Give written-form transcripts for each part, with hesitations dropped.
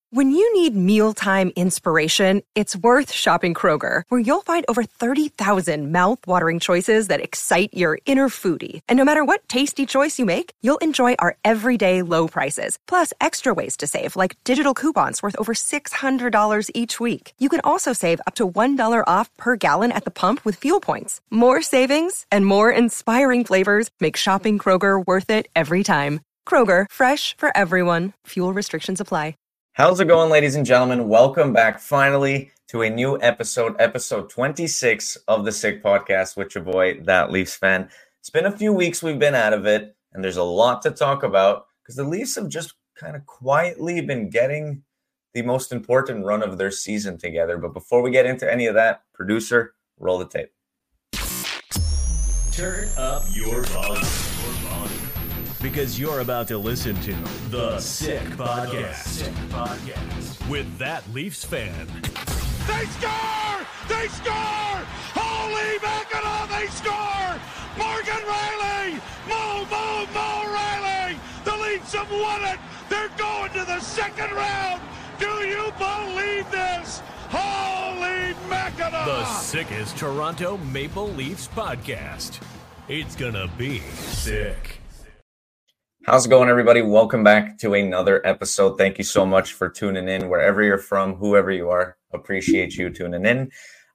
When you need mealtime inspiration, it's worth shopping Kroger, where you'll find over 30,000 mouth-watering choices that excite your inner foodie. And no matter what tasty choice you make, you'll enjoy our everyday low prices, plus extra ways to save, like digital coupons worth over $600 each week. You can also save up to $1 off per gallon at the pump with fuel points. More savings and more inspiring flavors make shopping Kroger worth it every time. Kroger, fresh for everyone. Fuel restrictions apply. How's it going, ladies and gentlemen? Welcome back finally to a new episode 26 of the Sick Podcast with your boy, That Leafs Fan. It's been a few weeks we've been out of it, and there's a lot to talk about because the Leafs have just kind of quietly been getting the most important run of their season together. But before we get into any of that, producer, roll the tape. Turn up your volume. Because you're about to listen to The Sick Podcast. With That Leafs Fan. They score! They score! Holy mackerel, they score! Morgan Riley! Mo Riley! The Leafs have won it! They're going to the second round! Do you believe this? Holy mackerel! The sickest Toronto Maple Leafs podcast. It's gonna be sick. How's it going, everybody? Welcome back to another episode. Thank you so much for tuning in, wherever you're from, whoever you are. Appreciate you tuning in.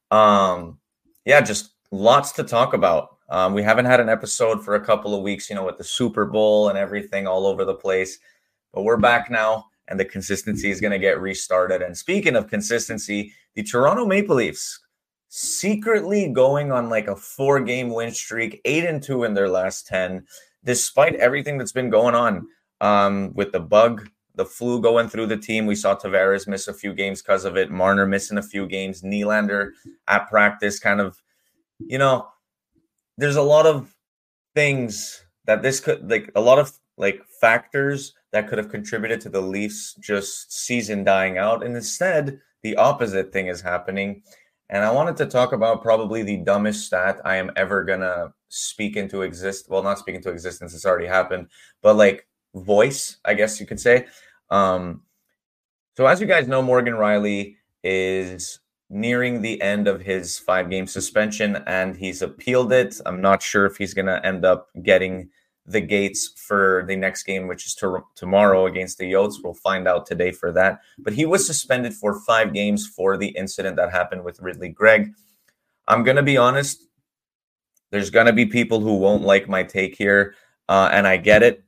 Just lots to talk about. We haven't had an episode for a couple of weeks, with the Super Bowl and everything all over the place. But we're back now, and the consistency is going to get restarted. And speaking of consistency, the Toronto Maple Leafs secretly going on like a 4-game win streak, 8-2 in their last 10. Despite everything that's been going on with the bug, the flu going through the team. We saw Tavares miss a few games because of it. Marner missing a few games. Nylander at practice kind of, there's a lot of things that this could, a lot of factors that could have contributed to the Leafs just season dying out. And instead, the opposite thing is happening. And I wanted to talk about probably the dumbest stat I am ever going to speak into existence. Well, not speak into existence. It's already happened. But voice, I guess you could say. So as you guys know, Morgan Riley is nearing the end of his 5-game suspension, and he's appealed it. I'm not sure if he's going to end up getting the gates for the next game, which is tomorrow against the Yotes. We'll find out today for that. But he was suspended for 5 games for the incident that happened with Ridly Greig. I'm going to be honest. There's going to be people who won't like my take here, and I get it.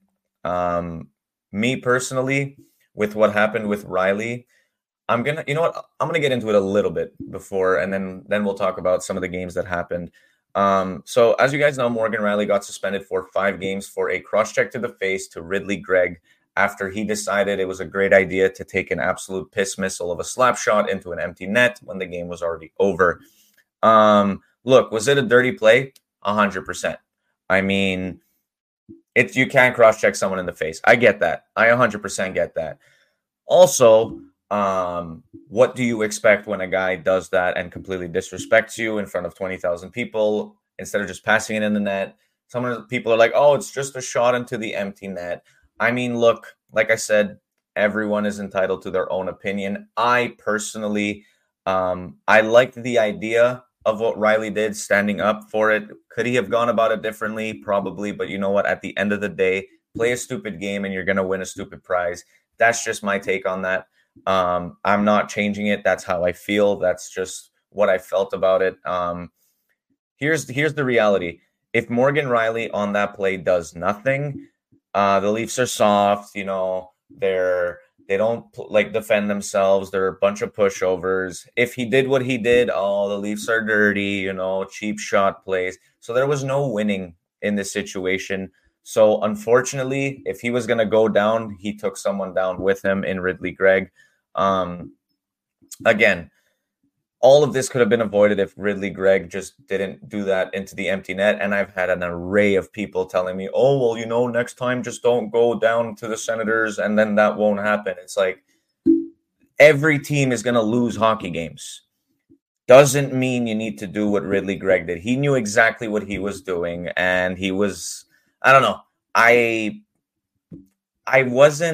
Me personally, with what happened with Riley, I'm going to get into it a little bit before, and then we'll talk about some of the games that happened. So as you guys know, Morgan Riley got suspended for 5 games for a cross-check to the face to Ridly Greig after he decided it was a great idea to take an absolute piss missile of a slap shot into an empty net when the game was already over. Look, was it a dirty play? 100%. I mean, you can't cross-check someone in the face. I get that. I 100% get that. Also, what do you expect when a guy does that and completely disrespects you in front of 20,000 people instead of just passing it in the net? Some of the people are like, oh, it's just a shot into the empty net. I mean, look, like I said, everyone is entitled to their own opinion. I personally, I liked the idea of what Riley did, standing up for it. Could he have gone about it differently? Probably. But you know what? At the end of the day, play a stupid game and you're going to win a stupid prize. That's just my take on that. I'm not changing it. That's how I feel. That's just what I felt about it. Here's the reality. If Morgan Riley on that play does nothing, the Leafs are soft. They don't defend themselves. They're a bunch of pushovers. If he did what he did, the Leafs are dirty, cheap shot plays. So there was no winning in this situation. So unfortunately, if he was going to go down, he took someone down with him in Ridly Greig. Again, all of this could have been avoided if Ridly Greig just didn't do that into the empty net. And I've had an array of people telling me, oh, well, next time just don't go down to the Senators and then that won't happen. It's like every team is going to lose hockey games. Doesn't mean you need to do what Ridly Greig did. He knew exactly what he was doing, and he was, I don't know. I wasn't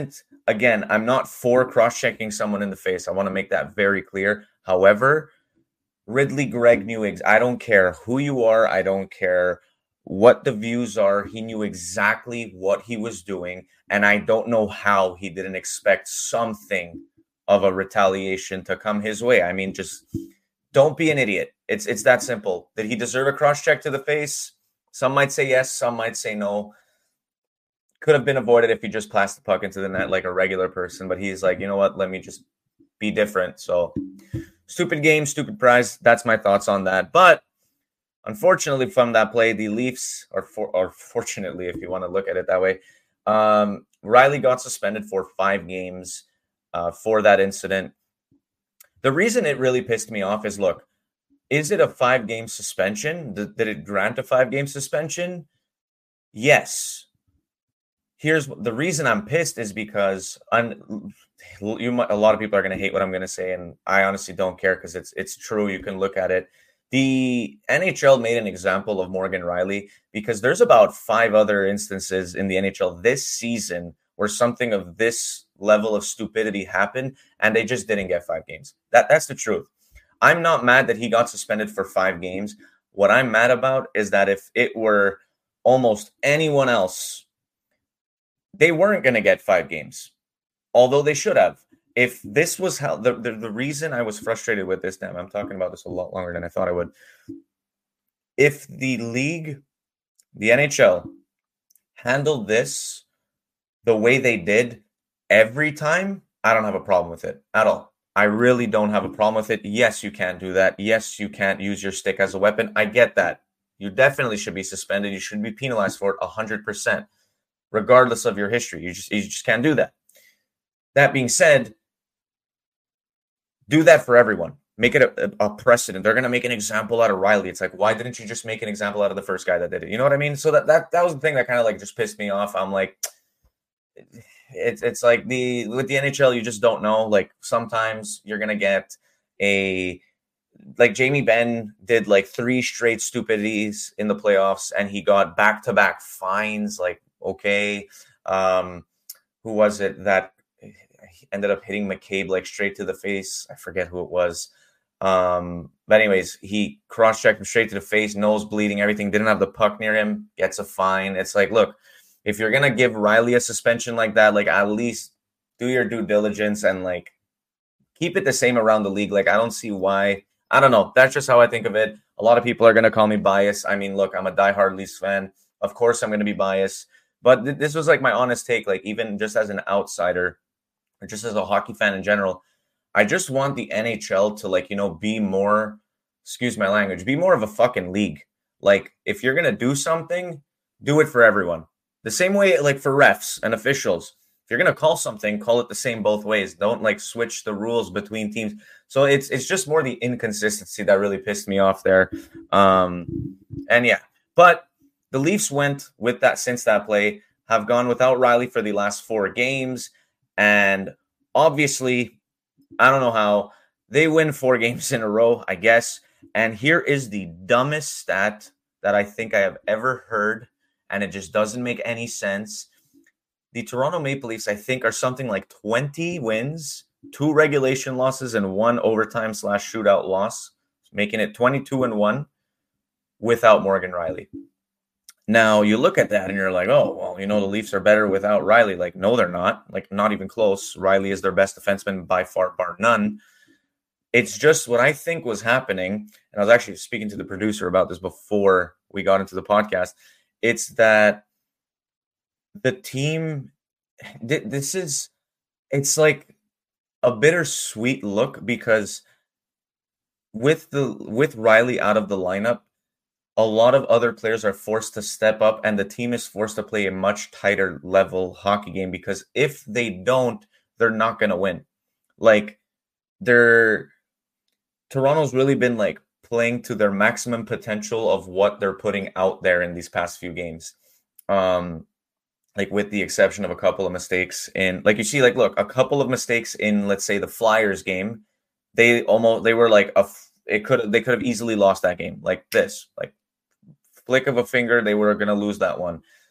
again, I'm not for cross-checking someone in the face. I want to make that very clear. However, Ridley Gregg knew I don't care who you are. I don't care what the views are. He knew exactly what he was doing. And I don't know how he didn't expect something of a retaliation to come his way. I mean, just don't be an idiot. It's that simple. Did he deserve a cross-check to the face? Some might say yes. Some might say no. Could have been avoided if he just passed the puck into the net like a regular person. But he's like, you know what? Let me just be different. So stupid game, stupid prize. That's my thoughts on that. But unfortunately from that play, the Leafs, or fortunately, if you want to look at it that way, Riley got suspended for 5 games for that incident. The reason it really pissed me off is, look, is it a 5-game suspension? Did it grant a 5-game suspension? Yes. Here's the reason I'm pissed is because a lot of people are going to hate what I'm going to say, and I honestly don't care because it's true. You can look at it. The NHL made an example of Morgan Rielly because there's about 5 other instances in the NHL this season where something of this level of stupidity happened, and they just didn't get 5 games. That's the truth. I'm not mad that he got suspended for 5 games. What I'm mad about is that if it were almost anyone else, they weren't going to get 5 games, although they should have. If this was how the reason I was frustrated with this, I'm talking about this a lot longer than I thought I would. If the league, the NHL, handled this the way they did every time, I don't have a problem with it at all. I really don't have a problem with it. Yes, you can't do that. Yes, you can't use your stick as a weapon. I get that. You definitely should be suspended. You should be penalized for it 100%, regardless of your history. You just can't do that. That being said, do that for everyone. Make it a precedent. They're going to make an example out of Rielly. It's like, why didn't you just make an example out of the first guy that did it? You know what I mean? So that was the thing that kind of like just pissed me off. I'm like, it's like with the NHL, you just don't know. Like sometimes you're going to get like Jamie Benn did like 3 straight stupidities in the playoffs and he got back-to-back fines. Like, okay. Who was it that ended up hitting McCabe like straight to the face? I forget who it was. But anyways, he cross-checked him straight to the face, nose bleeding, everything, didn't have the puck near him, gets a fine. It's like, look, if you're going to give Rielly a suspension like that, like at least do your due diligence and like keep it the same around the league. Like, I don't see why. I don't know. That's just how I think of it. A lot of people are going to call me biased. I mean, look, I'm a diehard Leafs fan. Of course, I'm going to be biased. But this was like my honest take, like even just as an outsider or just as a hockey fan in general, I just want the NHL to like, be more, excuse my language, be more of a fucking league. Like if you're going to do something, do it for everyone. The same way like for refs and officials. If you're going to call something, call it the same both ways. Don't like switch the rules between teams. So it's just more the inconsistency that really pissed me off there. And yeah, but the Leafs went with that since that play, have gone without Rielly for the last 4 games. And obviously, I don't know how they win 4 games in a row, I guess. And here is the dumbest stat that I think I have ever heard. And it just doesn't make any sense. The Toronto Maple Leafs, I think, are something like 20 wins, 2 regulation losses, and 1 overtime/shootout loss, making it 22-1 without Morgan Rielly. Now, you look at that and you're like, oh, well, the Leafs are better without Rielly. Like, no, they're not. Like, not even close. Rielly is their best defenseman by far, bar none. It's just what I think was happening. And I was actually speaking to the producer about this before we got into the podcast. It's that the team, it's like a bittersweet look because with Rielly out of the lineup, a lot of other players are forced to step up and the team is forced to play a much tighter level hockey game because if they don't, they're not going to win. Like Toronto's really been like playing to their maximum potential of what they're putting out there in these past few games. Like with the exception of a couple of mistakes in, like you see, like, look, a couple of mistakes in, let's say the Flyers game, they were like they could have easily lost that game like this, like flick of a finger, they were going to lose that one.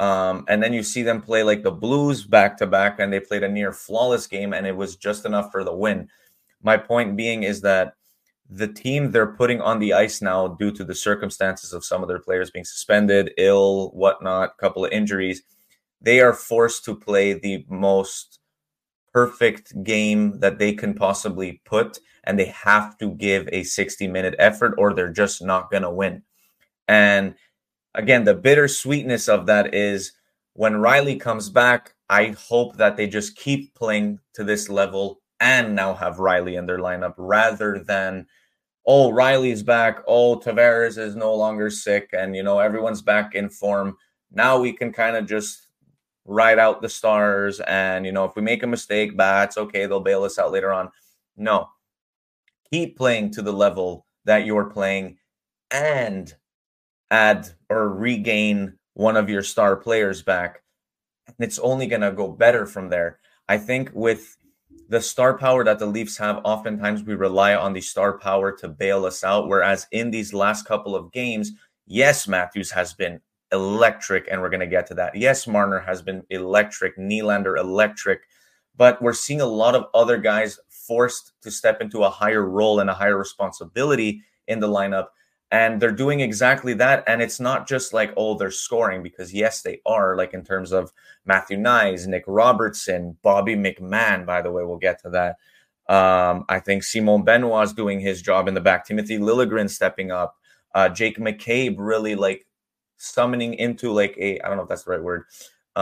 And then you see them play like the Blues back to back, and they played a near flawless game, and it was just enough for the win. My point being is that the team they're putting on the ice now, due to the circumstances of some of their players being suspended, ill, whatnot, couple of injuries, they are forced to play the most perfect game that they can possibly put, and they have to give a 60-minute effort or they're just not going to win. And again, the bittersweetness of that is when Riley comes back, I hope that they just keep playing to this level and now have Riley in their lineup rather than, oh, Riley's back, oh, Tavares is no longer sick, and, everyone's back in form. Now we can kind of just ride out the Stars, and, if we make a mistake, it's okay, they'll bail us out later on. No. Keep playing to the level that you're playing and add or regain one of your star players back. And it's only going to go better from there. I think with the star power that the Leafs have, oftentimes we rely on the star power to bail us out. Whereas in these last couple of games, yes, Matthews has been electric, and we're going to get to that. Yes, Marner has been electric, Nylander electric, but we're seeing a lot of other guys forced to step into a higher role and a higher responsibility in the lineup. And they're doing exactly that. And it's not just like, oh, they're scoring, because yes, they are, like in terms of Matthew Knies, Nick Robertson, Bobby McMahon, by the way, we'll get to that. I think Simon Benoit is doing his job in the back. Timothy Liljegren stepping up. Jake McCabe really like summoning into like I don't know if that's the right word.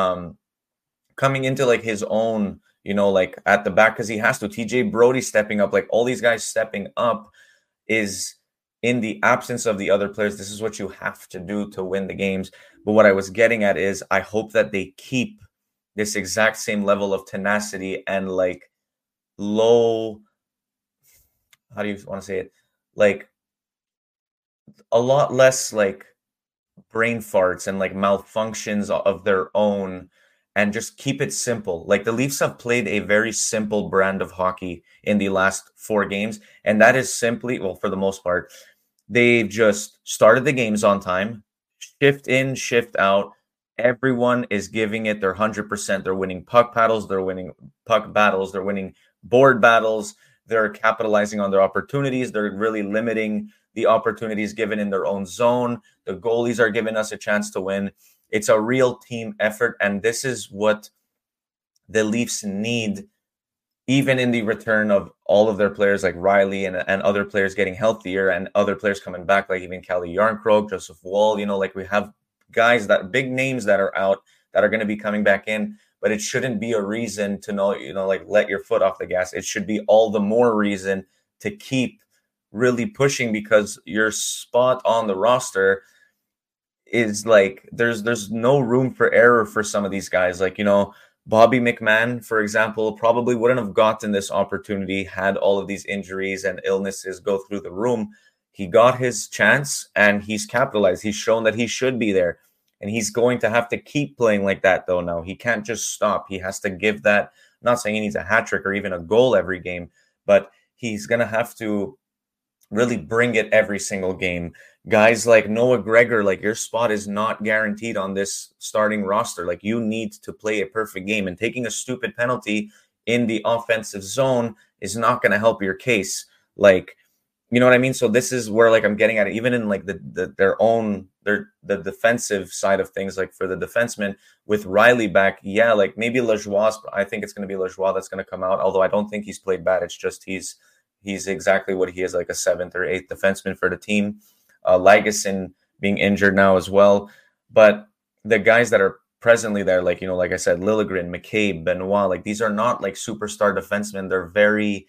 Coming into like his own, like at the back, because he has to. TJ Brody stepping up, like all these guys stepping up is in the absence of the other players. This is what you have to do to win the games. But what I was getting at is I hope that they keep this exact same level of tenacity and like low, how do you want to say it? Like a lot less like brain farts and like malfunctions of their own, and just keep it simple. Like the Leafs have played a very simple brand of hockey in the last 4 games. And that is simply, well, for the most part, they've just started the games on time, shift in, shift out. Everyone is giving it their 100%. They're winning puck battles. They're winning puck battles. They're winning board battles. They're capitalizing on their opportunities. They're really limiting the opportunities given in their own zone. The goalies are giving us a chance to win. It's a real team effort, and this is what the Leafs need, even in the return of all of their players like Riley and other players getting healthier and other players coming back, like even Kelly Yarncroke, Joseph Woll. Like we have guys, that big names that are out that are going to be coming back in, but it shouldn't be a reason to like let your foot off the gas. It should be all the more reason to keep really pushing, because your spot on the roster is like there's no room for error for some of these guys. Like, Bobby McMahon, for example, probably wouldn't have gotten this opportunity had all of these injuries and illnesses go through the room. He got his chance and he's capitalized. He's shown that he should be there, and he's going to have to keep playing like that though. Now he can't just stop. He has to give that. I'm not saying he needs a hat trick or even a goal every game, but he's going to have to really bring it every single game. Guys like Noah Gregor, like your spot is not guaranteed on this starting roster. Like you need to play a perfect game, and taking a stupid penalty in the offensive zone is not going to help your case. Like, you know what I mean? So this is where like I'm getting at it, even in like the defensive side of things, like for the defensemen with Riley back. Yeah, like maybe Lajoie, I think it's going to be Lajoie that's going to come out, although I don't think he's played bad. It's just he's exactly what he is, like a 7th or 8th defenseman for the team. Lagesson being injured now as well. But the guys that are presently there, like, like I said, Liljegren, McCabe, Benoit, like these are not like superstar defensemen. They're very,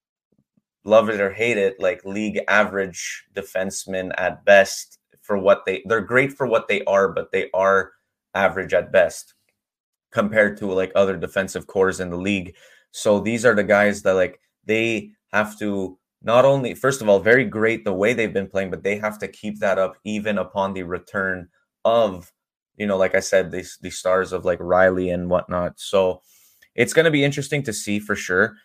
love it or hate it, like league average defensemen at best for what they're great for what they are, but they are average at best compared to like other defensive cores in the league. So these are the guys that like they have to not only, first of all, very great the way they've been playing, but they have to keep that up even upon the return of, like I said, the stars of like Riley and whatnot. So it's going to be interesting to see for sure.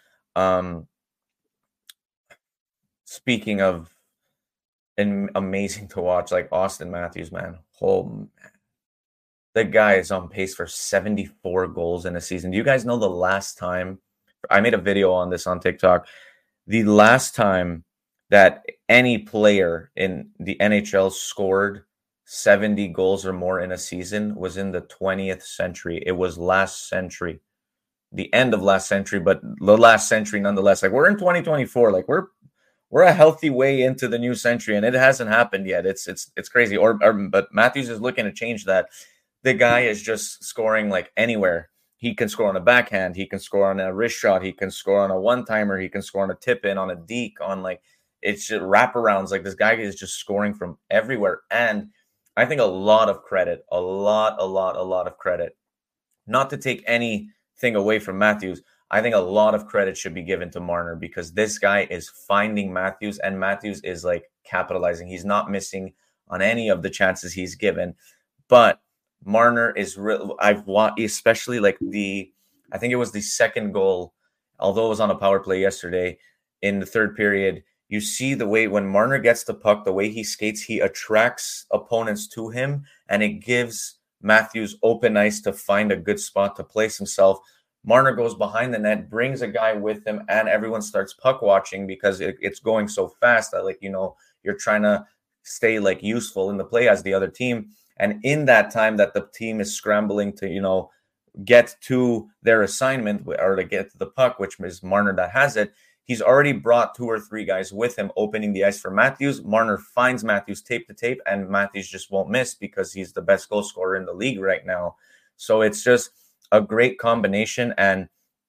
Speaking of amazing to watch, like Austin Matthews, man. Oh, man. the guy is on pace for 74 goals in a season. Do you guys know the last time? I made a video on this on TikTok. The last time that any player in the NHL scored 70 goals or more in a season was in the 20th century. It was last century, the end of last century, but the last century nonetheless. Like, we're in 2024. Like, we're a healthy way into the new century, and it hasn't happened yet. It's crazy. But Matthews is looking to change that. The guy is just scoring like anywhere. He can score on a backhand. He can score on a wrist shot. He can score on a one-timer. He can score on a tip-in, on a deke, on like, it's just wraparounds. Like, this guy is just scoring from everywhere. And I think a lot of credit, a lot of credit, not to take anything away from Matthews. I think a lot of credit should be given to Marner, because this guy is finding Matthews, and Matthews is like capitalizing. He's not missing on any of the chances he's given. But Marner is real. I've watched, especially like I think it was the second goal, although it was on a power play yesterday in the third period. You see the way when Marner gets the puck, the way he skates, he attracts opponents to him, and it gives Matthews open ice to find a good spot to place himself. Marner goes behind the net, brings a guy with him, and everyone starts puck watching because it's going so fast that, like, you're trying to stay like useful in the play as the other team. And in that time that the team is scrambling to, get to their assignment or to get to the puck, which is Marner that has it, he's already brought 2 or 3 guys with him opening the ice for Matthews. Marner finds Matthews tape to tape, and Matthews just won't miss because he's the best goal scorer in the league right now. So it's just a great combination. And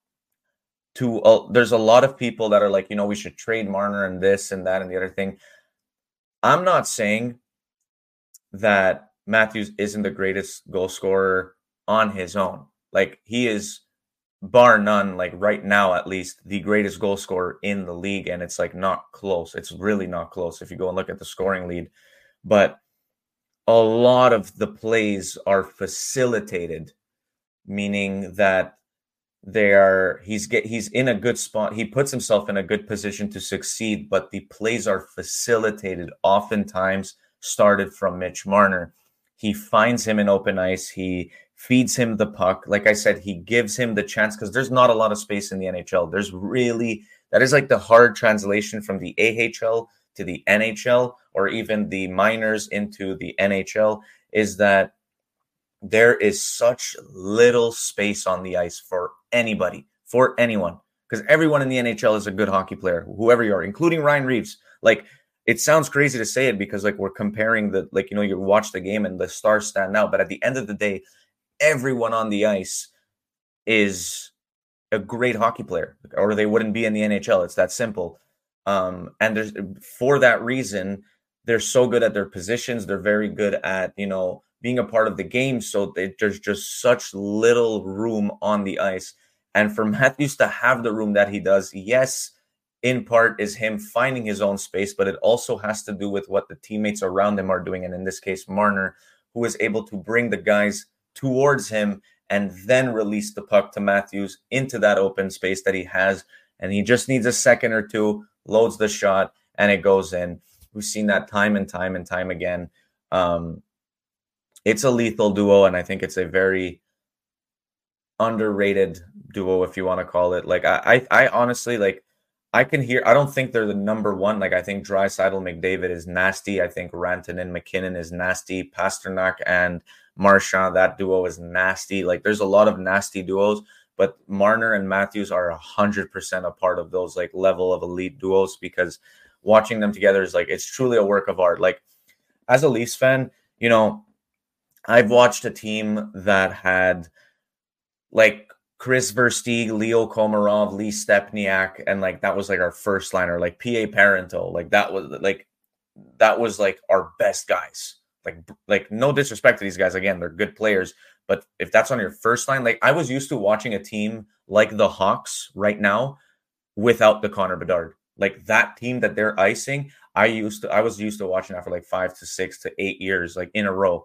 there's a lot of people that are like, we should trade Marner and this and that and the other thing. I'm not saying that Matthews isn't the greatest goal scorer on his own. Like, he is, bar none, like right now at least, the greatest goal scorer in the league, and it's like not close. It's really not close if you go and look at the scoring lead. But a lot of the plays are facilitated, meaning that he's in a good spot. He puts himself in a good position to succeed, but the plays are facilitated, oftentimes started from Mitch Marner. He finds him in open ice. He feeds him the puck. Like I said, he gives him the chance, because there's not a lot of space in the NHL. That is like the hard translation from the AHL to the NHL, or even the minors into the NHL, is that there is such little space on the ice for anybody, for anyone, because everyone in the NHL is a good hockey player, whoever you are, including Ryan Reeves. Like, it sounds crazy to say it because, like, we're comparing you watch the game and the stars stand out. But at the end of the day, everyone on the ice is a great hockey player, or they wouldn't be in the NHL. It's that simple. And for that reason, they're so good at their positions. They're very good at, being a part of the game. So there's just such little room on the ice. And for Matthews to have the room that he does, yes, in part is him finding his own space, but it also has to do with what the teammates around him are doing. And in this case, Marner, who is able to bring the guys towards him and then release the puck to Matthews into that open space that he has. And he just needs a second or two, loads the shot, and it goes in. We've seen that time and time and time again. It's a lethal duo, and I think it's a very underrated duo, if you want to call it. Like, I honestly, like, I don't think they're the number one. Like, I think Draisaitl McDavid is nasty. I think Rantanen McKinnon is nasty. Pasternak and Marchand, that duo is nasty. Like, there's a lot of nasty duos, but Marner and Matthews are 100% a part of those, like, level of elite duos, because watching them together is like, it's truly a work of art. Like, as a Leafs fan, I've watched a team that had, like, Chris Versteeg, Leo Komarov, Lee Stepniak, and like that was like our first liner, like P.A. Parenteau, like that was like our best guys. Like no disrespect to these guys, again, they're good players, but if that's on your first line, like I was used to watching a team like the Hawks right now without the Connor Bedard, like that team that they're icing. I was used to watching that for like 5 to 6 to 8 years, like in a row,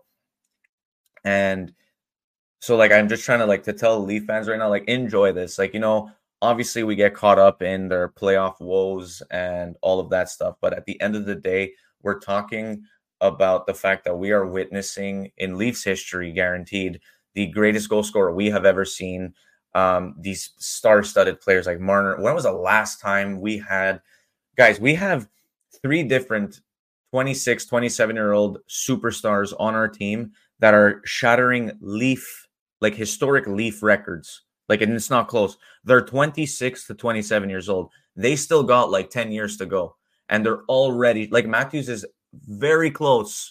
and. So, like, I'm just trying to, like, to tell Leaf fans right now, like, enjoy this. Like, obviously we get caught up in their playoff woes and all of that stuff. But at the end of the day, we're talking about the fact that we are witnessing in Leafs history, guaranteed, the greatest goal scorer we have ever seen. These star-studded players like Marner. When was the last time we had, guys, we have 3 different 26, 27-year-old superstars on our team that are shattering historic Leaf records. And it's not close. They're 26 to 27 years old. They still got 10 years to go. And they're already, Matthews is very close.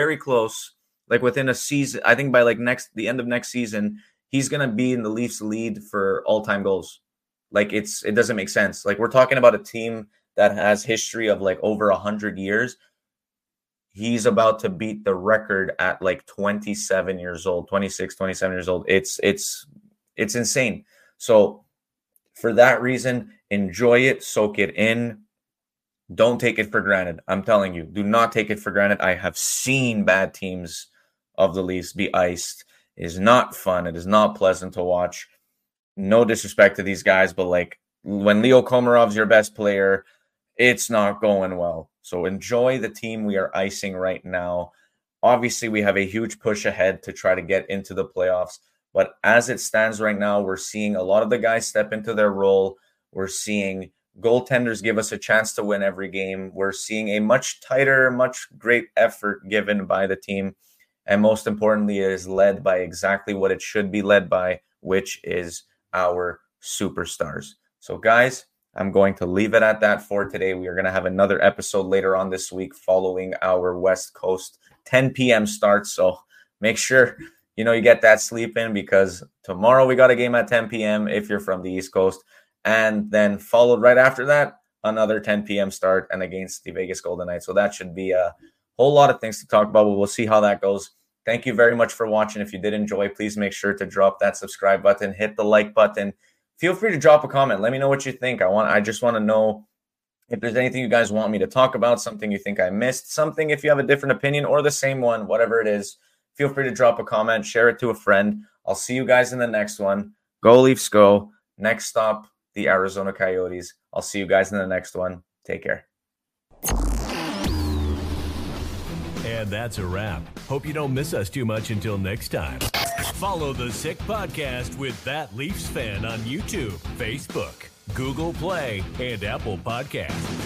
Within a season, I think by the end of next season, he's going to be in the Leafs lead for all-time goals. It doesn't make sense. We're talking about a team that has history of over 100 years. He's about to beat the record at 27 years old, 26, 27 years old. It's insane. So for that reason, enjoy it, soak it in. Don't take it for granted. I'm telling you, do not take it for granted. I have seen bad teams of the Leafs be iced. It is not fun. It is not pleasant to watch. No disrespect to these guys, but when Leo Komarov's your best player, it's not going well. So enjoy the team we are icing right now. Obviously, we have a huge push ahead to try to get into the playoffs. But as it stands right now, we're seeing a lot of the guys step into their role. We're seeing goaltenders give us a chance to win every game. We're seeing a much tighter, much great effort given by the team. And most importantly, it is led by exactly what it should be led by, which is our superstars. So guys, I'm going to leave it at that for today. We are going to have another episode later on this week following our West Coast 10 p.m. start. So make sure, you get that sleep in, because tomorrow we got a game at 10 p.m. if you're from the East Coast. And then followed right after that, another 10 p.m. start and against the Vegas Golden Knights. So that should be a whole lot of things to talk about, but we'll see how that goes. Thank you very much for watching. If you did enjoy, please make sure to drop that subscribe button, hit the like button. Feel free to drop a comment. Let me know what you think. I just want to know if there's anything you guys want me to talk about, something you think I missed, something if you have a different opinion or the same one, whatever it is. Feel free to drop a comment, share it to a friend. I'll see you guys in the next one. Go Leafs, go. Next stop, the Arizona Coyotes. I'll see you guys in the next one. Take care. And that's a wrap. Hope you don't miss us too much until next time. Follow the Sick Podcast with That Leafs Fan on YouTube, Facebook, Google Play, and Apple Podcasts.